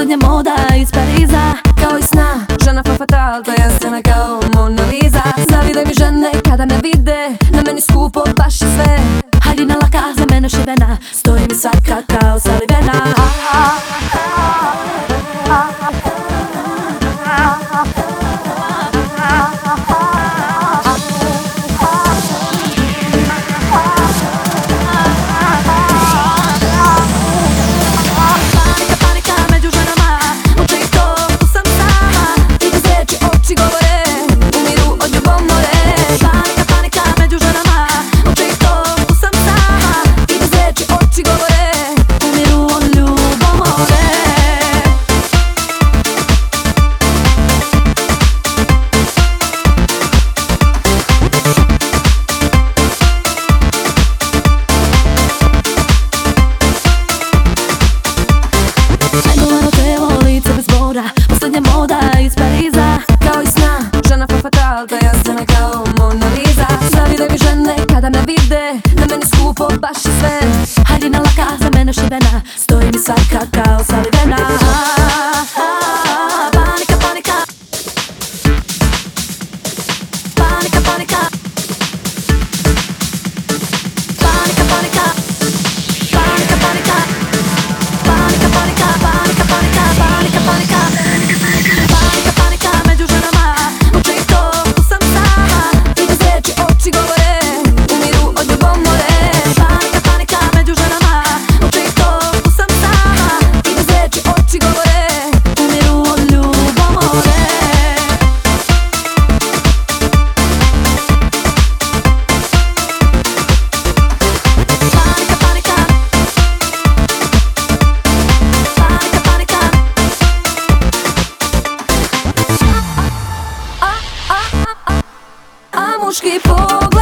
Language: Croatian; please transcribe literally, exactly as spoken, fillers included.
Posljednja moda iz Pariza, kao i sna, žena fa fatal, tajanstvena kao Mona Lisa. Zavide mi žene kada me vide, na meni skupo baš je sve. Haljina laka, za mene šibena, stoji mi svaka kao zalivena. Posljednja moda iz Pariza, kao i sna, žena fa fatal, tajanstvena kao Mona Lisa. Zavide mi žene kada me vide, na meni skupo baš je sve. Haljina laka, za mene šibena, stoji mi svaka kao zalivena. Panika, panika, panika, panika, panika, panika, panika, panika, panika, panika, panika, panika, panika, panika. Panika, panika među ženama, u TikToku sam sama i bez reči oči govore, umiru od ljubomore. Panika, panika među ženama, u TikToku sam sama i bez reči oči govore, umiru od ljubomore. Panika, panika, panika, panika. A muški pogled